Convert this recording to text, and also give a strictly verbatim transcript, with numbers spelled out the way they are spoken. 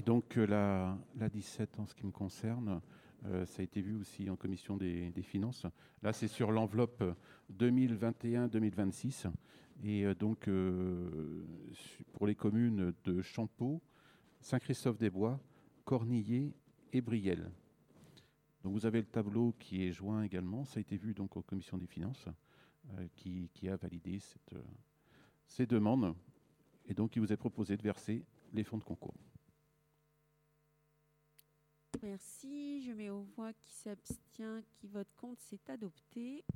donc euh, la, la dix-sept, en ce qui me concerne, euh, ça a été vu aussi en commission des, des finances. Là, c'est sur l'enveloppe deux mille vingt et un deux mille vingt-six. Et euh, donc, euh, su- pour les communes de Champeaux, Saint-Christophe-des-Bois, Cornillé et Brielle. Donc, vous avez le tableau qui est joint également. Ça a été vu donc en commission des finances, euh, qui, qui a validé cette, euh, ces demandes. Et donc, il vous est proposé de verser les fonds de concours. Merci. Je mets aux voix qui s'abstient, qui vote contre. C'est adopté.